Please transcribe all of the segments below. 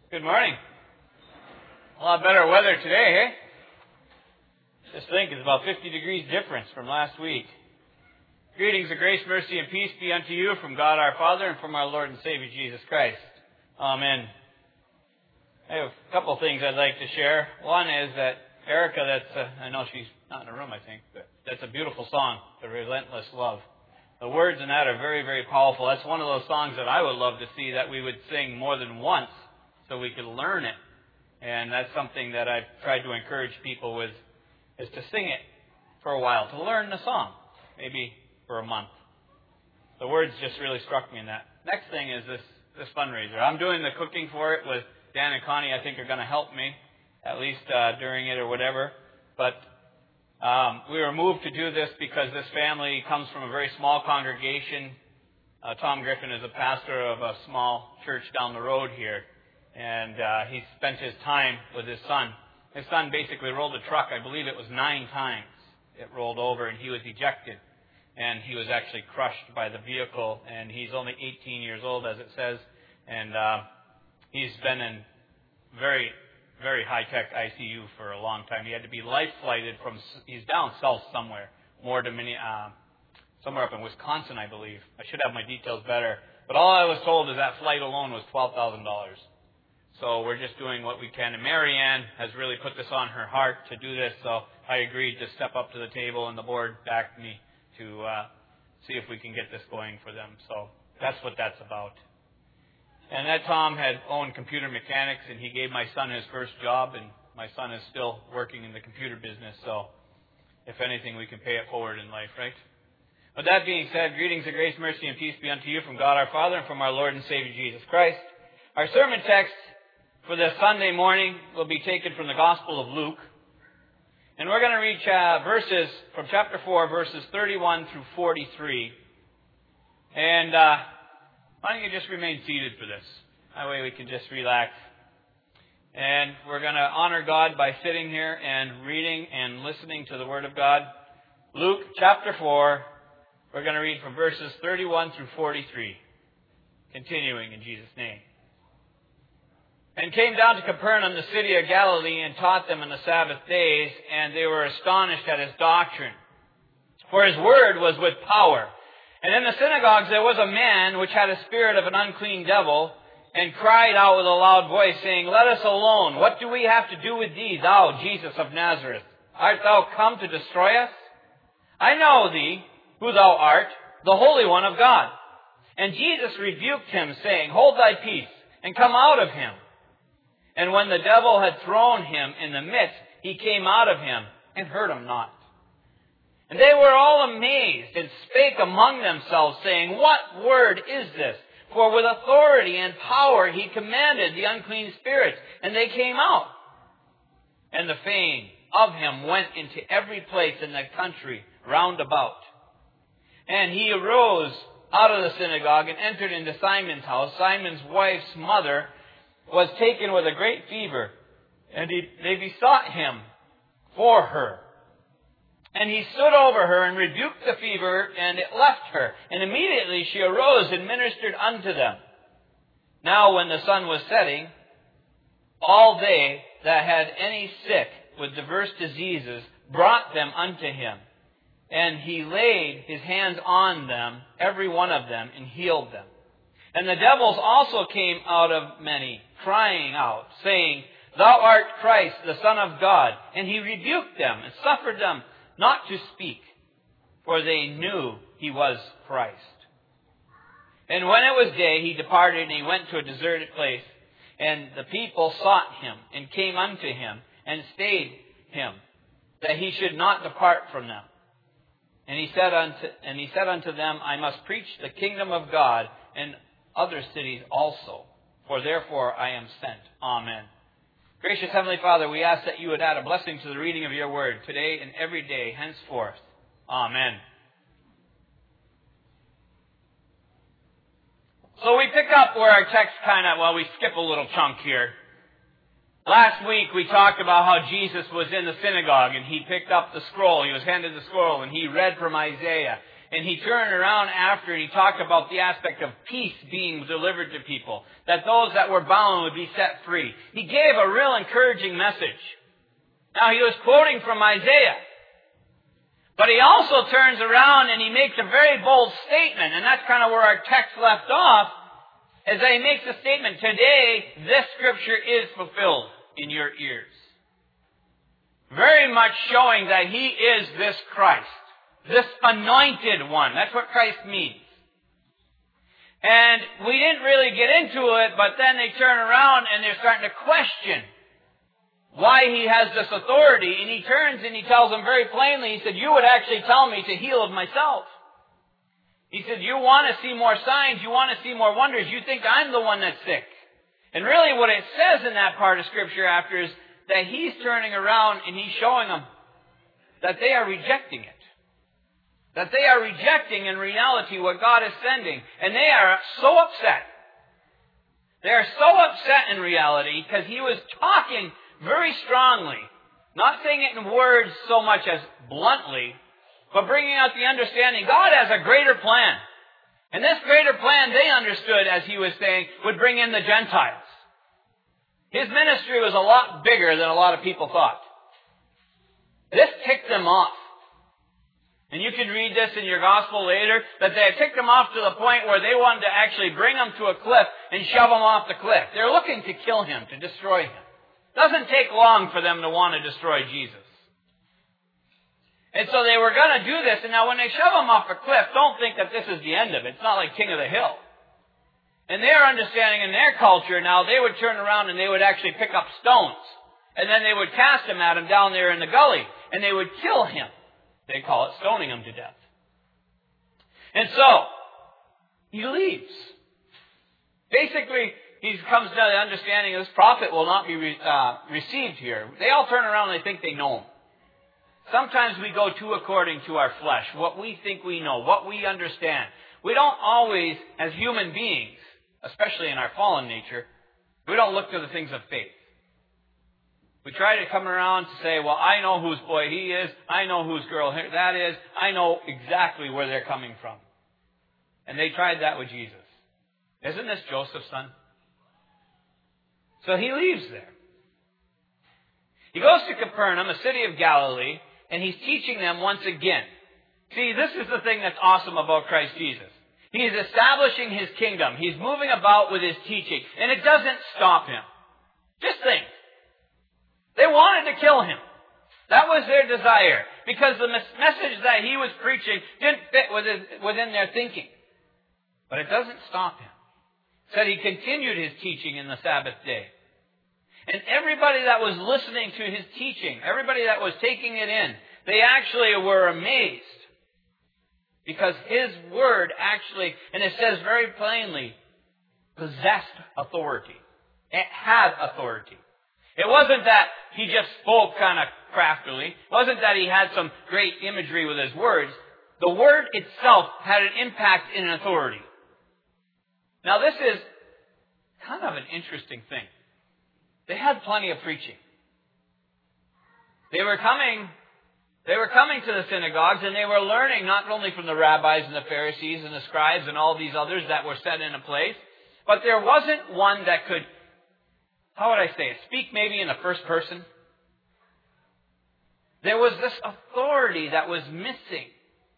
Good morning. A lot better weather today, eh? Just think, it's about 50 degrees difference from last week. Greetings of grace, mercy, and peace be unto you from God our Father and from our Lord and Savior Jesus Christ. Amen. I have a couple of things I'd like to share. One is that Erica, I know she's not in the room, I think, but that's a beautiful song, The Relentless Love. The words in that are very, very powerful. That's one of those songs that I would love to see that we would sing more than once so we could learn it. And that's something that I've tried to encourage people with, is to sing it for a while, to learn the song, maybe for a month. The words just really struck me in that. Next thing is this fundraiser. I'm doing the cooking for it with Dan and Connie. I think are going to help me, at least during it or whatever. But we were moved to do this because this family comes from a very small congregation. Tom Griffin is a pastor of a small church down the road here. And he spent his time with his son. His son basically rolled a truck, I believe it was 9 times. It rolled over and he was ejected. And he was actually crushed by the vehicle. And he's only 18 years old, as it says. And he's been in very, very high-tech ICU for a long time. He had to be life-flighted he's down south somewhere, somewhere up in Wisconsin, I believe. I should have my details better. But all I was told is that flight alone was $12,000. So we're just doing what we can. And Mary Ann has really put this on her heart to do this. So I agreed to step up to the table, and the board backed me to see if we can get this going for them. So that's what that's about. And that Tom had owned computer mechanics, and he gave my son his first job, and my son is still working in the computer business. So if anything, we can pay it forward in life, right? With that being said, greetings of grace, mercy, and peace be unto you from God our Father and from our Lord and Savior Jesus Christ. Our sermon text for this Sunday morning will be taken from the Gospel of Luke. And we're going to read verses from chapter 4, verses 31 through 43. And why don't you just remain seated for this? That way we can just relax. And we're going to honor God by sitting here and reading and listening to the Word of God. Luke chapter 4, we're going to read from verses 31 through 43. Continuing in Jesus' name. And came down to Capernaum, the city of Galilee, and taught them in the Sabbath days, and they were astonished at his doctrine. For his word was with power. And in the synagogues there was a man which had a spirit of an unclean devil, and cried out with a loud voice, saying, Let us alone. What do we have to do with thee, thou, Jesus of Nazareth? Art thou come to destroy us? I know thee, who thou art, the Holy One of God. And Jesus rebuked him, saying, Hold thy peace, and come out of him. And when the devil had thrown him in the midst, he came out of him and hurt him not. And they were all amazed and spake among themselves, saying, What word is this? For with authority and power he commanded the unclean spirits, and they came out. And the fame of him went into every place in the country round about. And he arose out of the synagogue and entered into Simon's house. Simon's wife's mother was taken with a great fever, and they besought him for her. And he stood over her and rebuked the fever, and it left her. And immediately she arose and ministered unto them. Now when the sun was setting, all they that had any sick with diverse diseases brought them unto him. And he laid his hands on them, every one of them, and healed them. And the devils also came out of many, crying out, saying, Thou art Christ, the Son of God. And he rebuked them and suffered them not to speak, for they knew he was Christ. And when it was day, he departed, and he went to a deserted place. And the people sought him, and came unto him, and stayed him, that he should not depart from them. And he said unto them, I must preach the kingdom of God in other cities also, for therefore I am sent. Amen. Gracious Heavenly Father, we ask that you would add a blessing to the reading of your word today and every day henceforth. Amen. So we pick up where our text we skip a little chunk here. Last week we talked about how Jesus was in the synagogue and he picked up the scroll. He was handed the scroll and he read from Isaiah. And he turned around after and he talked about the aspect of peace being delivered to people, that those that were bound would be set free. He gave a real encouraging message. Now, he was quoting from Isaiah. But he also turns around and he makes a very bold statement, and that's kind of where our text left off, as he makes a statement, today this scripture is fulfilled in your ears. Very much showing that he is this Christ, this anointed one. That's what Christ means. And we didn't really get into it, but then they turn around and they're starting to question why he has this authority. And he turns and he tells them very plainly, he said, you would actually tell me to heal of myself. He said, you want to see more signs, you want to see more wonders, you think I'm the one that's sick. And really what it says in that part of Scripture after is that he's turning around and he's showing them that they are rejecting it. That they are rejecting in reality what God is sending. And they are so upset. They are so upset in reality because he was talking very strongly. Not saying it in words so much as bluntly, but bringing out the understanding God has a greater plan. And this greater plan they understood, as he was saying, would bring in the Gentiles. His ministry was a lot bigger than a lot of people thought. This ticked them off. And you can read this in your gospel later, that they had ticked them off to the point where they wanted to actually bring him to a cliff and shove him off the cliff. They're looking to kill him, to destroy him. It doesn't take long for them to want to destroy Jesus. And so they were going to do this, and now when they shove him off a cliff, don't think that this is the end of it. It's not like King of the Hill. In their understanding, in their culture, now they would turn around and they would actually pick up stones. And then they would cast them at him down there in the gully. And they would kill him. They call it stoning him to death. And so, he leaves. Basically, he comes to the understanding this prophet will not be received here. They all turn around and they think they know him. Sometimes we go too according to our flesh, what we think we know, what we understand. We don't always, as human beings, especially in our fallen nature, we don't look to the things of faith. We try to come around to say, well, I know whose boy he is. I know whose girl that is. I know exactly where they're coming from. And they tried that with Jesus. Isn't this Joseph's son? So he leaves there. He goes to Capernaum, a city of Galilee, and he's teaching them once again. See, this is the thing that's awesome about Christ Jesus. He's establishing his kingdom. He's moving about with his teaching. And it doesn't stop him. Just think. They wanted to kill him. That was their desire. Because the message that he was preaching didn't fit within their thinking. But it doesn't stop him. It said he continued his teaching in the Sabbath day. And everybody that was listening to his teaching, everybody that was taking it in, they actually were amazed. Because his word actually, and it says very plainly, possessed authority. It had authority. It wasn't that he just spoke kind of craftily. It wasn't that he had some great imagery with his words. The word itself had an impact in authority. Now this is kind of an interesting thing. They had plenty of preaching. They were coming to the synagogues and they were learning not only from the rabbis and the Pharisees and the scribes and all these others that were set in a place, but there wasn't one that could, how would I say it, speak maybe in the first person. There was this authority that was missing.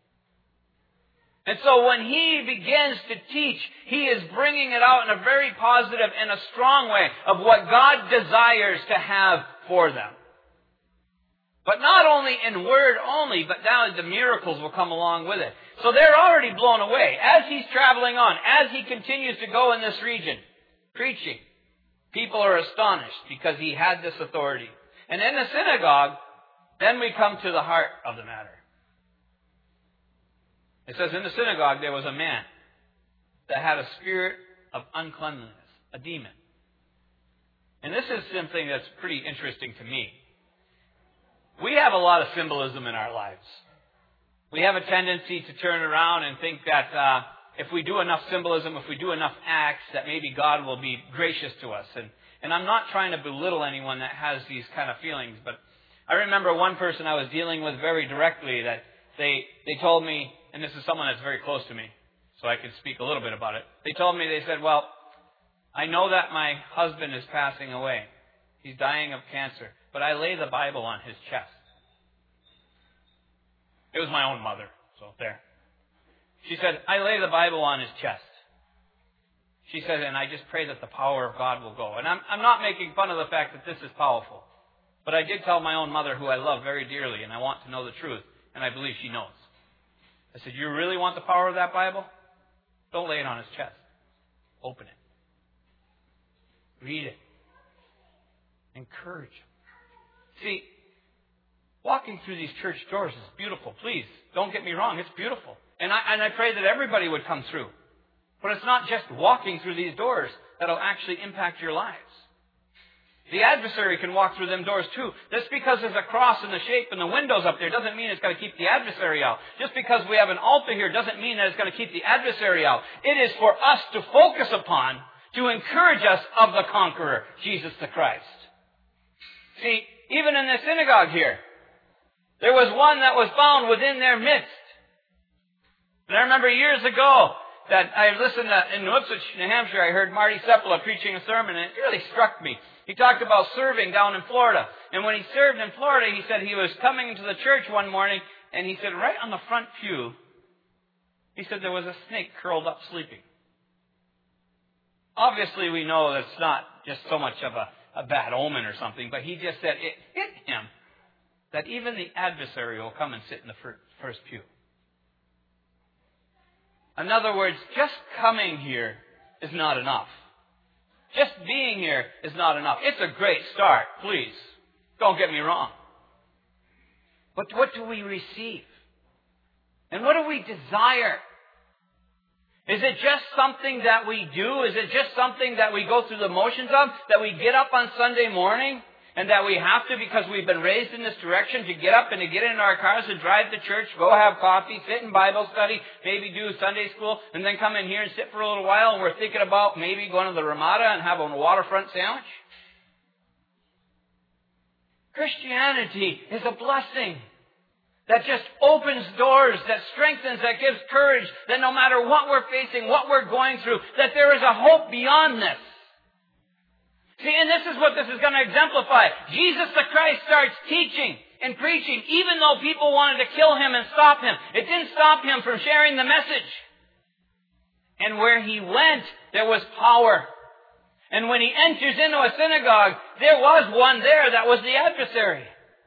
And so when he begins to teach, he is bringing it out in a very positive and a strong way of what God desires to have for them. But not only in word only, but now the miracles will come along with it. So they're already blown away. As he's traveling on, as he continues to go in this region, preaching, people are astonished because he had this authority. And in the synagogue, then we come to the heart of the matter. It says in the synagogue there was a man that had a spirit of uncleanliness, a demon. And this is something that's pretty interesting to me. We have a lot of symbolism in our lives. We have a tendency to turn around and think that if we do enough symbolism, if we do enough acts, that maybe God will be gracious to us. And I'm not trying to belittle anyone that has these kind of feelings, but I remember one person I was dealing with very directly that they told me, and this is someone that's very close to me, so I can speak a little bit about it. They told me, they said, well, I know that my husband is passing away. He's dying of cancer, but I lay the Bible on his chest. It was my own mother, so there. She said, I lay the Bible on his chest. She said, and I just pray that the power of God will go. And I'm not making fun of the fact that this is powerful. But I did tell my own mother, who I love very dearly, and I want to know the truth, and I believe she knows. I said, you really want the power of that Bible? Don't lay it on his chest. Open it. Read it. Encourage him. See, walking through these church doors is beautiful. Please, don't get me wrong. It's beautiful. And I pray that everybody would come through. But it's not just walking through these doors that will actually impact your lives. The adversary can walk through them doors too. Just because there's a cross in the shape and the windows up there doesn't mean it's going to keep the adversary out. Just because we have an altar here doesn't mean that it's going to keep the adversary out. It is for us to focus upon, to encourage us of the conqueror, Jesus the Christ. See, even in the synagogue here, there was one that was found within their midst. And I remember years ago that I listened to, in Ipswich, New Hampshire, I heard Marty Sepula preaching a sermon, and it really struck me. He talked about serving down in Florida. And when he served in Florida, he said he was coming into the church one morning, and he said right on the front pew, he said there was a snake curled up sleeping. Obviously, we know that's not just so much of a bad omen or something, but he just said it hit him that even the adversary will come and sit in the first pew. In other words, just coming here is not enough. Just being here is not enough. It's a great start, please. Don't get me wrong. But what do we receive? And what do we desire? Is it just something that we do? Is it just something that we go through the motions of? That we get up on Sunday morning and that we have to, because we've been raised in this direction, to get up and to get in our cars and drive to church, go have coffee, sit in Bible study, maybe do Sunday school, and then come in here and sit for a little while, and we're thinking about maybe going to the Ramada and have a waterfront sandwich? Christianity is a blessing that just opens doors, that strengthens, that gives courage, that no matter what we're facing, what we're going through, that there is a hope beyond this. See, and this is what this is going to exemplify. Jesus the Christ starts teaching and preaching, even though people wanted to kill him and stop him. It didn't stop him from sharing the message. And where he went, there was power. And when he enters into a synagogue, there was one there that was the adversary.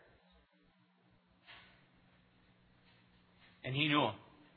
And he knew him.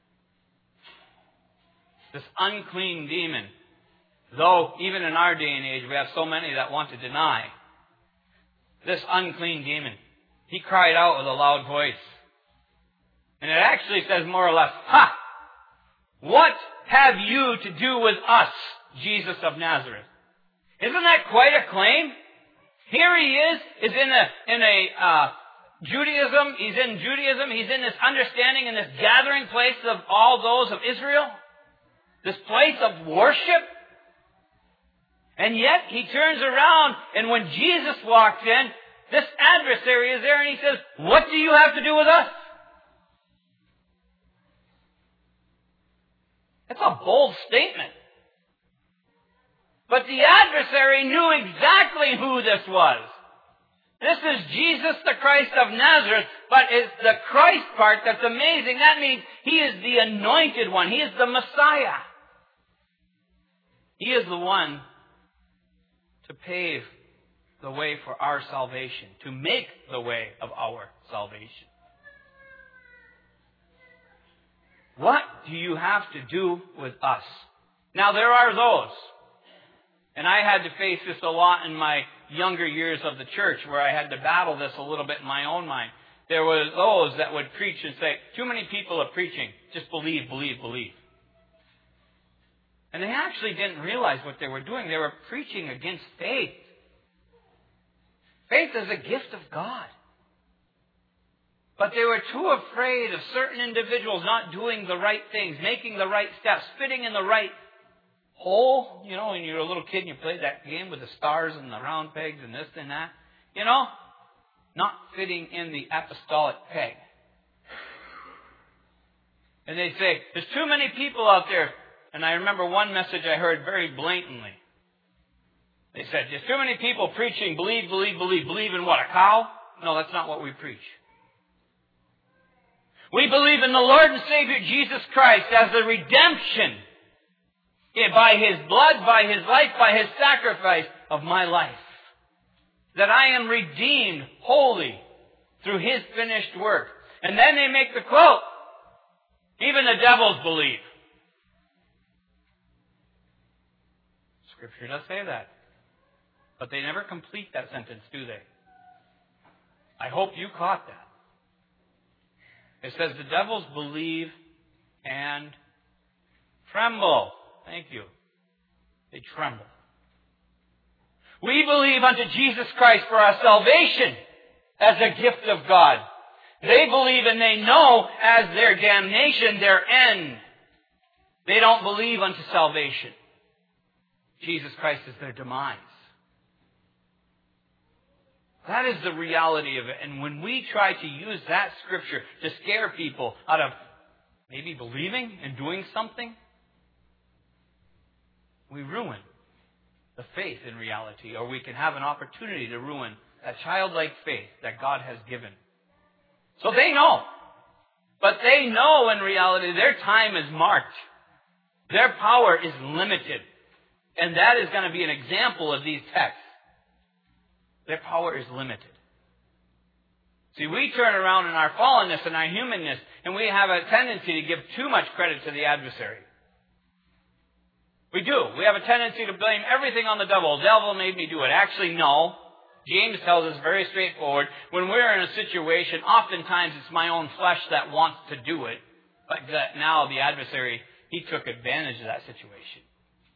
This unclean demon. Though, even in our day and age, we have so many that want to deny this unclean demon. He cried out with a loud voice. And it actually says more or less, "Ha! What have you to do with us, Jesus of Nazareth?" Isn't that quite a claim? Here he is in Judaism. He's in Judaism. He's in this understanding, in this gathering place of all those of Israel. This place of worship. And yet, he turns around, and when Jesus walks in, this adversary is there, and he says, "What do you have to do with us?" That's a bold statement. But the adversary knew exactly who this was. This is Jesus the Christ of Nazareth, but it's the Christ part that's amazing. That means he is the anointed one. He is the Messiah. He is the one to pave the way for our salvation, to make the way of our salvation. What do you have to do with us? Now, there are those, and I had to face this a lot in my younger years of the church, where I had to battle this a little bit in my own mind. There were those that would preach and say, too many people are preaching, just believe, believe, believe. And they actually didn't realize what they were doing. They were preaching against faith. Faith is a gift of God. But they were too afraid of certain individuals not doing the right things, making the right steps, fitting in the right hole. You know, when you were a little kid and you played that game with the stars and the round pegs and this and that. You know, not fitting in the apostolic peg. And they'd say, there's too many people out there. And I remember one message I heard very blatantly. They said, there's too many people preaching, believe, believe, believe. Believe in what, a cow? No, that's not what we preach. We believe in the Lord and Savior Jesus Christ as the redemption by His blood, by His life, by His sacrifice of my life. That I am redeemed wholly through His finished work. And then they make the quote, even the devils believe. Scripture does say that. But they never complete that sentence, do they? I hope you caught that. It says the devils believe and tremble. Thank you. They tremble. We believe unto Jesus Christ for our salvation as a gift of God. They believe and they know as their damnation, their end. They don't believe unto salvation. Jesus Christ is their demise. That is the reality of it. And when we try to use that scripture to scare people out of maybe believing and doing something, we ruin the faith in reality, or we can have an opportunity to ruin that childlike faith that God has given. So they know. But they know in reality their time is marked. Their power is limited. And that is going to be an example of these texts. Their power is limited. See, we turn around in our fallenness and our humanness, and we have a tendency to give too much credit to the adversary. We do. We have a tendency to blame everything on the devil. The devil made me do it. Actually, no. James tells us very straightforward, when we're in a situation, oftentimes it's my own flesh that wants to do it, but that now the adversary, he took advantage of that situation.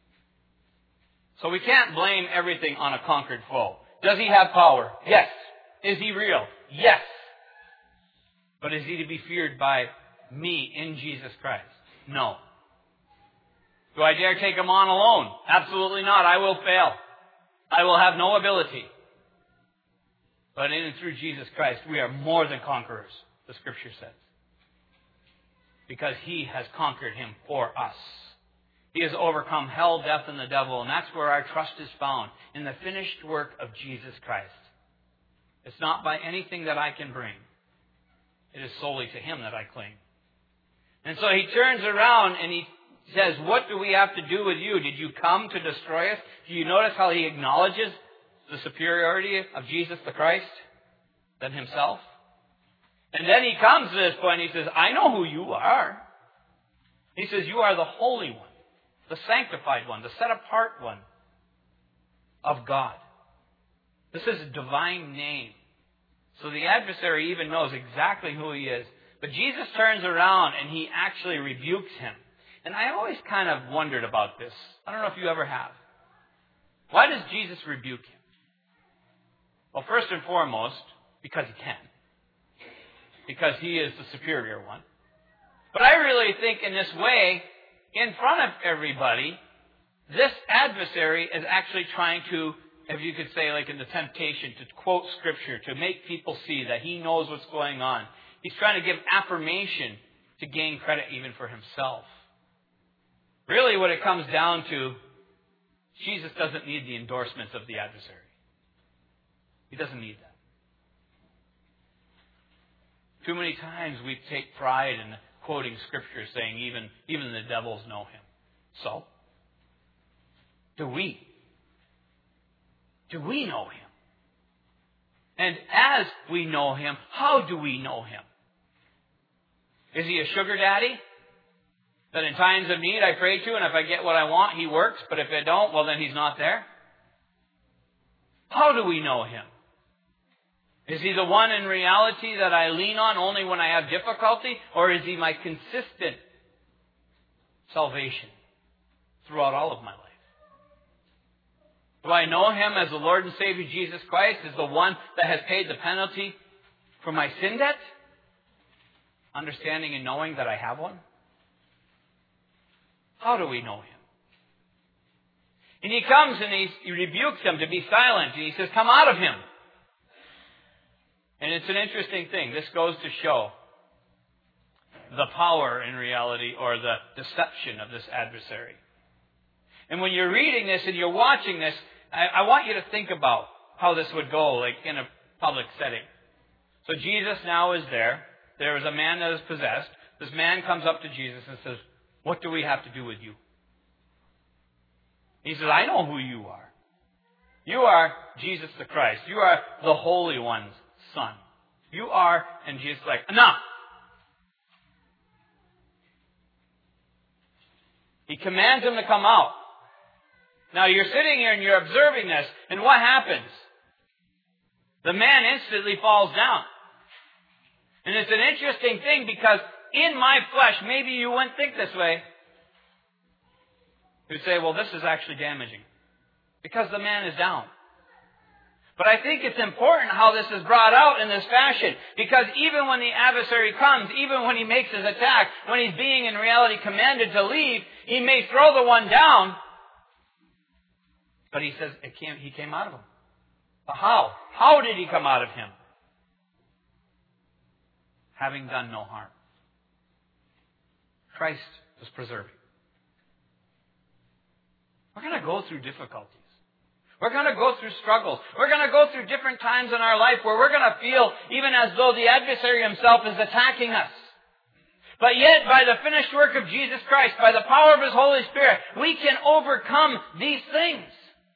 So we can't blame everything on a conquered foe. Does he have power? Yes. Is he real? Yes. But is he to be feared by me in Jesus Christ? No. Do I dare take him on alone? Absolutely not. I will fail. I will have no ability. But in and through Jesus Christ, we are more than conquerors, the Scripture says. Because He has conquered him for us. He has overcome hell, death, and the devil, and that's where our trust is found, in the finished work of Jesus Christ. It's not by anything that I can bring. It is solely to Him that I cling. And so He turns around and He says, what do we have to do with you? Did you come to destroy us? Do you notice how He acknowledges the superiority of Jesus the Christ than Himself? And then He comes to this point and He says, I know who you are. He says, you are the Holy One, the sanctified one, the set apart one of God. This is a divine name. So the adversary even knows exactly who he is. But Jesus turns around and He actually rebukes him. And I always kind of wondered about this. I don't know if you ever have. Why does Jesus rebuke him? Well, first and foremost, because He can. Because He is the superior one. But I really think in this way, in front of everybody, this adversary is actually trying to, if you could say like in the temptation, to quote Scripture, to make people see that he knows what's going on. He's trying to give affirmation to gain credit even for himself. Really what it comes down to, Jesus doesn't need the endorsements of the adversary. He doesn't need that. Too many times we take pride in quoting Scripture saying even the devils know Him. So, do we? Do we know Him? And as we know Him, how do we know Him? Is He a sugar daddy that in times of need I pray to, and if I get what I want, He works, but if I don't, well then He's not there? How do we know Him? Is He the one in reality that I lean on only when I have difficulty? Or is He my consistent salvation throughout all of my life? Do I know Him as the Lord and Savior Jesus Christ, as the one that has paid the penalty for my sin debt? Understanding and knowing that I have one? How do we know Him? And He comes and He rebukes them to be silent. And He says, come out of him. And it's an interesting thing. This goes to show the power in reality or the deception of this adversary. And when you're reading this and you're watching this, I want you to think about how this would go, like in a public setting. So Jesus now is there. There is a man that is possessed. This man comes up to Jesus and says, "What do we have to do with you?" He says, "I know who you are. You are Jesus the Christ. You are the Holy One's Son. You are," and Jesus is like, "Enough." He commands him to come out. Now you're sitting here and you're observing this, and what happens? The man instantly falls down. And it's an interesting thing because in my flesh, maybe you wouldn't think this way. You'd say, well, this is actually damaging because the man is down. But I think it's important how this is brought out in this fashion, because even when the adversary comes, even when he makes his attack, when he's being in reality commanded to leave, he may throw the one down, but he says he came out of him. But how? How did he come out of him? Having done no harm. Christ was preserving. We're going to go through difficulties. We're going to go through struggles. We're going to go through different times in our life where we're going to feel even as though the adversary himself is attacking us. But yet, by the finished work of Jesus Christ, by the power of His Holy Spirit, we can overcome these things.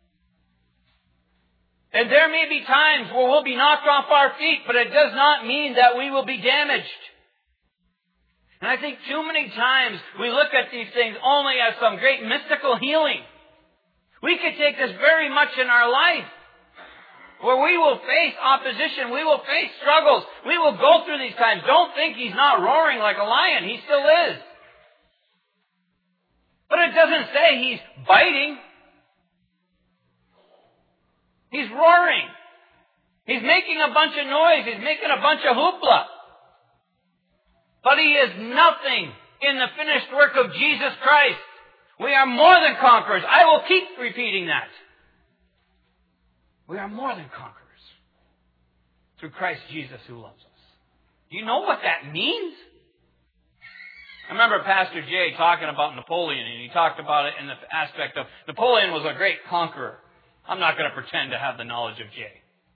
And there may be times where we'll be knocked off our feet, but it does not mean that we will be damaged. And I think too many times we look at these things only as some great mystical healing. We could take this very much in our life, where we will face opposition, we will face struggles, we will go through these times. Don't think He's not roaring like a lion. He still is. But it doesn't say He's biting. He's roaring. He's making a bunch of noise. He's making a bunch of hoopla. But He is nothing in the finished work of Jesus Christ. We are more than conquerors. I will keep repeating that. We are more than conquerors through Christ Jesus who loves us. Do you know what that means? I remember Pastor Jay talking about Napoleon, and he talked about it in the aspect of Napoleon was a great conqueror. I'm not going to pretend to have the knowledge of Jay.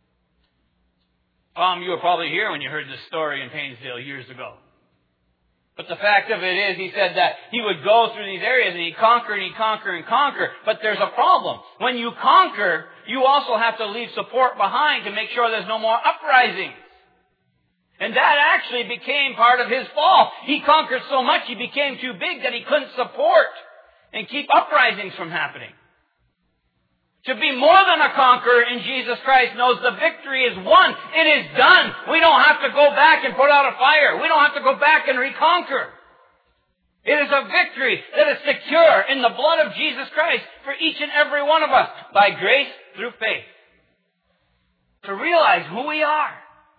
You were probably here when you heard this story in Painesville years ago. But the fact of it is, he said that he would go through these areas and he'd conquer and he'd conquer and conquer. But there's a problem. When you conquer, you also have to leave support behind to make sure there's no more uprisings. And that actually became part of his fall. He conquered so much he became too big that he couldn't support and keep uprisings from happening. To be more than a conqueror in Jesus Christ knows the victory is won. It is done. We don't have to go back and put out a fire. We don't have to go back and reconquer. It is a victory that is secure in the blood of Jesus Christ for each and every one of us by grace through faith. To realize who we are.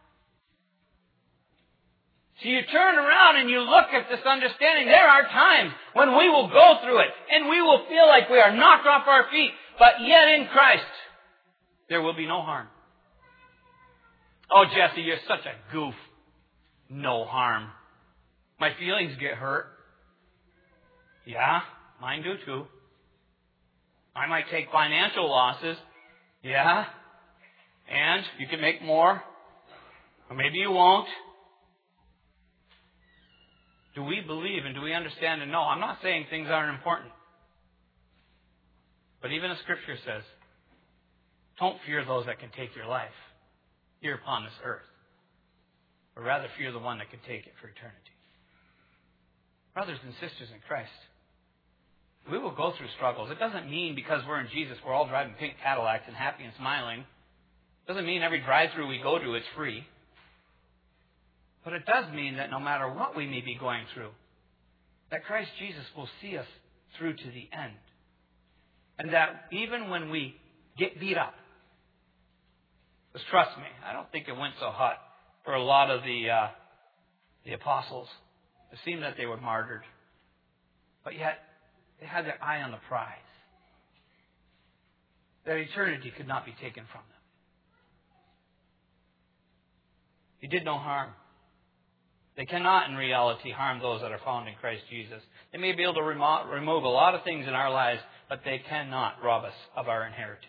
So you turn around and you look at this understanding. There are times when we will go through it and we will feel like we are knocked off our feet. But yet in Christ, there will be no harm. Oh, Jesse, you're such a goof. No harm. My feelings get hurt. Yeah, mine do too. I might take financial losses. Yeah. And you can make more. Or maybe you won't. Do we believe and do we understand and know? I'm not saying things aren't important. But even the Scripture says, don't fear those that can take your life here upon this earth, but rather fear the one that can take it for eternity. Brothers and sisters in Christ, we will go through struggles. It doesn't mean because we're in Jesus, we're all driving pink Cadillacs and happy and smiling. It doesn't mean every drive-through we go to, it's free. But it does mean that no matter what we may be going through, that Christ Jesus will see us through to the end. And that even when we get beat up, because trust me, I don't think it went so hot for a lot of the apostles. It seemed that they were martyred. But yet, they had their eye on the prize. Their eternity could not be taken from them. He did no harm. They cannot, in reality, harm those that are found in Christ Jesus. They may be able to remove a lot of things in our lives, but they cannot rob us of our inheritance.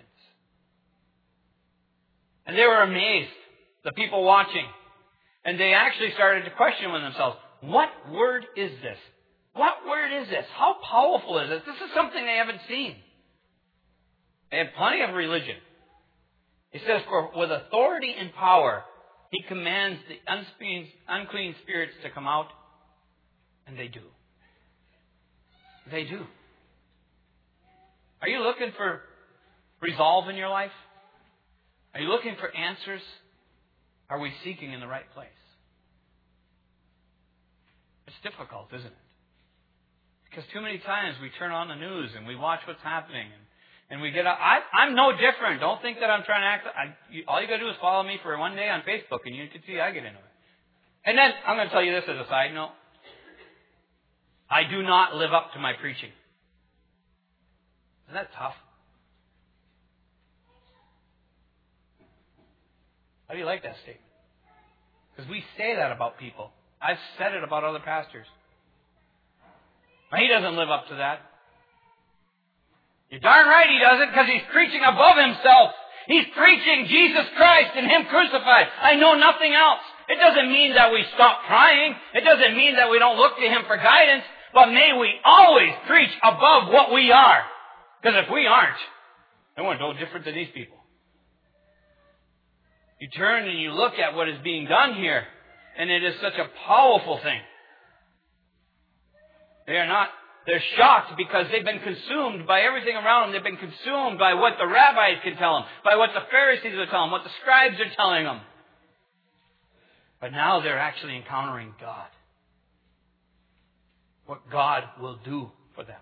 And they were amazed, the people watching. And they actually started to question with themselves, what word is this? What word is this? How powerful is this? This is something they haven't seen. They had plenty of religion. He says, for with authority and power, he commands the unclean spirits to come out, and they do. They do. Are you looking for resolve in your life? Are you looking for answers? Are we seeking in the right place? It's difficult, isn't it? Because too many times we turn on the news and we watch what's happening and we get out. I'm no different. Don't think that I'm trying to act. All you got to do is follow me for one day on Facebook and you can see I get into it. And then I'm going to tell you this as a side note. I do not live up to my preaching. Isn't that tough? How do you like that statement? Because we say that about people. I've said it about other pastors. But he doesn't live up to that. You're darn right he doesn't, because he's preaching above himself. He's preaching Jesus Christ and Him crucified. I know nothing else. It doesn't mean that we stop trying. It doesn't mean that we don't look to Him for guidance. But may we always preach above what we are. Because if we aren't, then we're no different than these people. You turn and you look at what is being done here, and it is such a powerful thing. They're shocked because they've been consumed by everything around them. They've been consumed by what the rabbis can tell them, by what the Pharisees will tell them, what the scribes are telling them. But now they're actually encountering God. What God will do for them.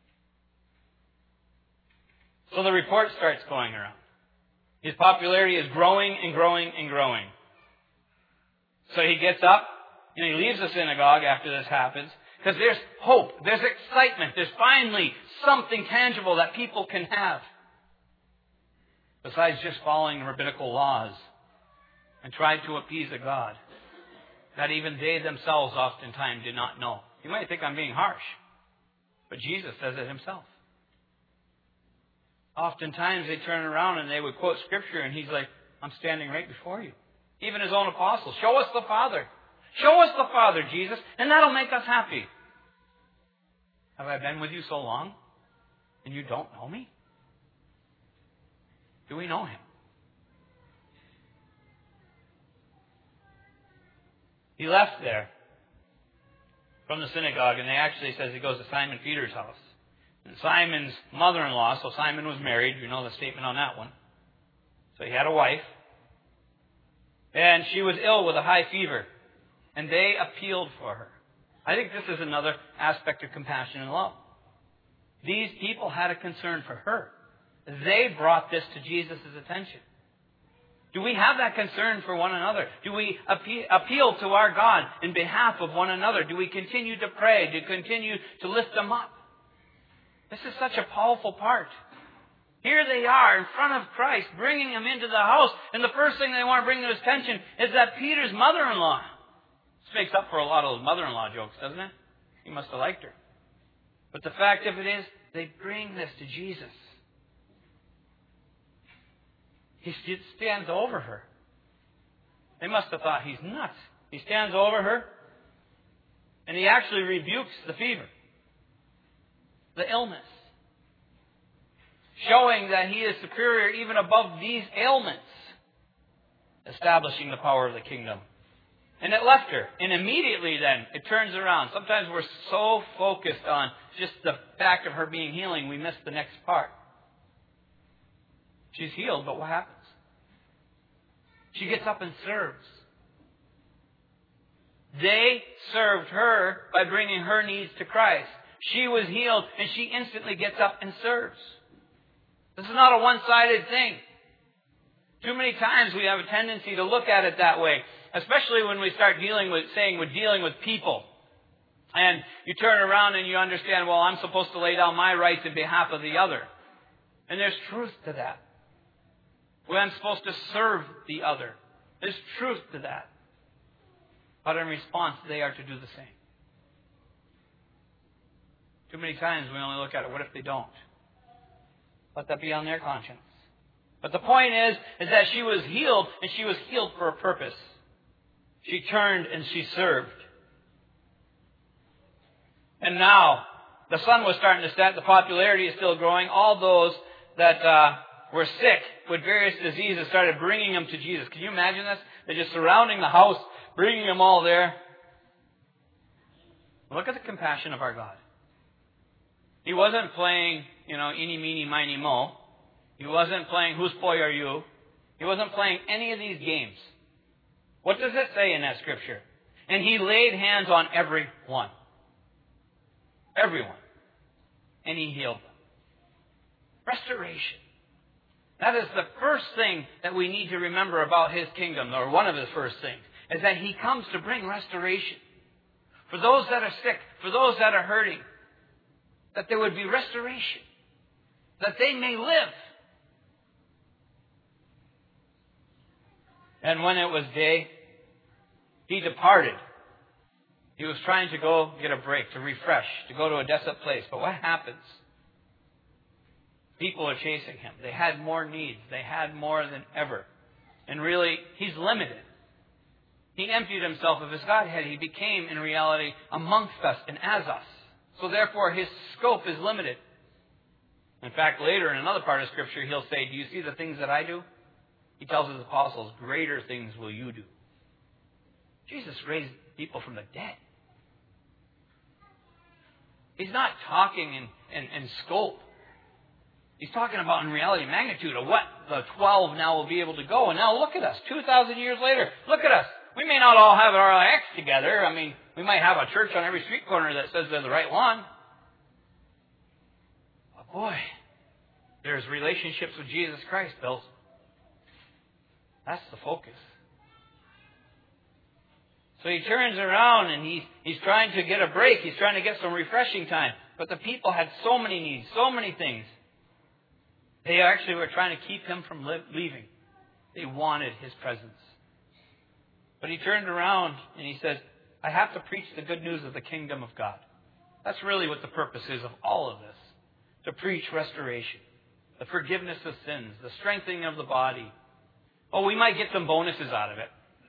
So the report starts going around. His popularity is growing and growing and growing. So he gets up and he leaves the synagogue after this happens. Because there's hope, there's excitement, there's finally something tangible that people can have. Besides just following rabbinical laws and trying to appease a God that even they themselves oftentimes did not know. You might think I'm being harsh, but Jesus says it Himself. Oftentimes they turn around and they would quote Scripture and He's like, I'm standing right before you. Even His own apostles. Show us the Father. Show us the Father, Jesus, and that'll make us happy. Have I been with you so long and you don't know me? Do we know Him? He left there from the synagogue, and they actually says he goes to Simon Peter's house. And Simon's mother-in-law, so Simon was married. You know the statement on that one. So he had a wife. And she was ill with a high fever. And they appealed for her. I think this is another aspect of compassion and love. These people had a concern for her. They brought this to Jesus' attention. Do we have that concern for one another? Do we appeal to our God in behalf of one another? Do we continue to pray? Do we continue to lift them up? This is such a powerful part. Here they are in front of Christ, bringing Him into the house. And the first thing they want to bring to His attention is that Peter's mother-in-law. This makes up for a lot of those mother-in-law jokes, doesn't it? He must have liked her. But the fact of it is, they bring this to Jesus. He stands over her. They must have thought he's nuts. He stands over her, and he actually rebukes the fever, the illness, showing that he is superior even above these ailments, establishing the power of the kingdom. And it left her. And immediately then, it turns around. Sometimes we're so focused on just the fact of her being healing, we miss the next part. She's healed, but what happens? She gets up and serves. They served her by bringing her needs to Christ. She was healed, and she instantly gets up and serves. This is not a one-sided thing. Too many times we have a tendency to look at it that way, especially when we start dealing with people. And you turn around and you understand, well, I'm supposed to lay down my rights in behalf of the other. And there's truth to that. Well, I'm supposed to serve the other. There's truth to that. But in response, they are to do the same. Too many times we only look at it, what if they don't? Let that be on their conscience. But the point is that she was healed, and she was healed for a purpose. She turned and she served. And now, the sun was starting to set, the popularity is still growing. All those that were sick with various diseases started bringing them to Jesus. Can you imagine this? They're just surrounding the house, bringing them all there. Look at the compassion of our God. He wasn't playing, eeny, meeny, miny, mo. He wasn't playing whose boy are you. He wasn't playing any of these games. What does it say in that scripture? And he laid hands on everyone. Everyone. And he healed them. Restoration. That is the first thing that we need to remember about his kingdom, or one of his first things, is that he comes to bring restoration. For those that are sick, for those that are hurting, that there would be restoration. That they may live. And when it was day, he departed. He was trying to go get a break, to refresh, to go to a desolate place. But what happens? People are chasing him. They had more needs. They had more than ever. And really, he's limited. He emptied himself of his Godhead. He became, in reality, amongst us and as us. So therefore, his scope is limited. In fact, later in another part of Scripture, he'll say, do you see the things that I do? He tells his apostles, greater things will you do. Jesus raised people from the dead. He's not talking in scope. He's talking about, in reality, magnitude of what the 12 now will be able to go. And now look at us, 2,000 years later. Look at us. We may not all have our acts together. We might have a church on every street corner that says they're the right one. But boy, there's relationships with Jesus Christ, Bill. That's the focus. So he turns around and he's trying to get a break. He's trying to get some refreshing time. But the people had so many needs, so many things. They actually were trying to keep him from leaving. They wanted his presence. But he turned around and he says, I have to preach the good news of the kingdom of God. That's really what the purpose is of all of this. To preach restoration, the forgiveness of sins, the strengthening of the body. Oh, we might get some bonuses out of it.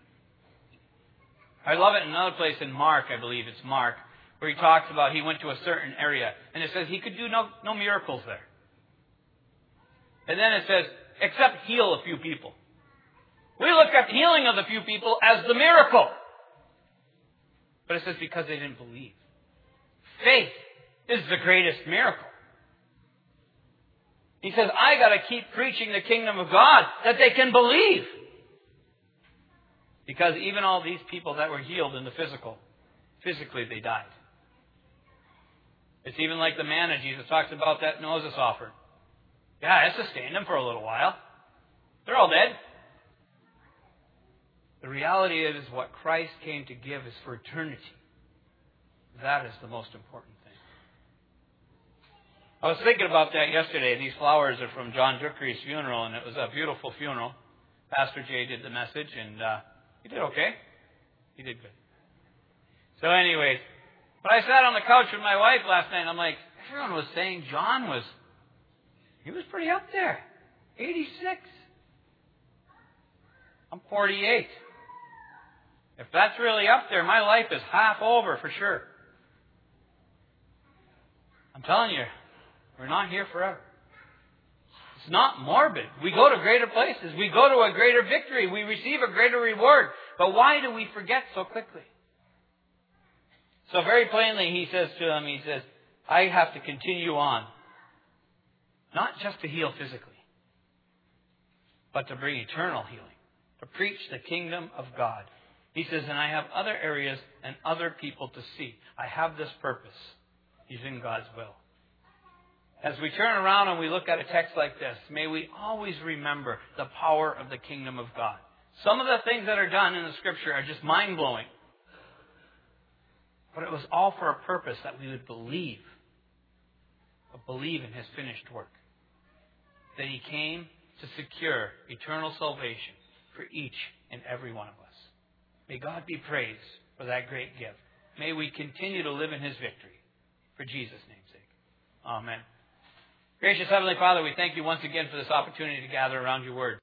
I love it in another place in Mark, I believe it's Mark, where he talks about he went to a certain area. And it says he could do no miracles there. And then it says, except heal a few people. We look at healing of the few people as the miracle. But it says because they didn't believe. Faith is the greatest miracle. He says, I got to keep preaching the kingdom of God that they can believe. Because even all these people that were healed in the physically they died. It's even like the manna Jesus talks about that Moses offered. Yeah, it sustained them for a little while. They're all dead. The reality is what Christ came to give is for eternity. That is the most important thing. I was thinking about that yesterday. These flowers are from John Duckery's funeral, and it was a beautiful funeral. Pastor Jay did the message, and he did okay. He did good. So anyways, but I sat on the couch with my wife last night, and I'm like, everyone was saying John was pretty up there. 86. I'm 48. If that's really up there, my life is half over for sure. I'm telling you, we're not here forever. It's not morbid. We go to greater places. We go to a greater victory. We receive a greater reward. But why do we forget so quickly? So very plainly, he says to them, I have to continue on. Not just to heal physically, but to bring eternal healing. To preach the kingdom of God. He says, and I have other areas and other people to see. I have this purpose. He's in God's will. As we turn around and we look at a text like this, may we always remember the power of the kingdom of God. Some of the things that are done in the Scripture are just mind-blowing. But it was all for a purpose that we would believe. But believe in His finished work. That He came to secure eternal salvation for each and every one of us. May God be praised for that great gift. May we continue to live in His victory. For Jesus' name's sake. Amen. Gracious Heavenly Father, we thank You once again for this opportunity to gather around Your Word.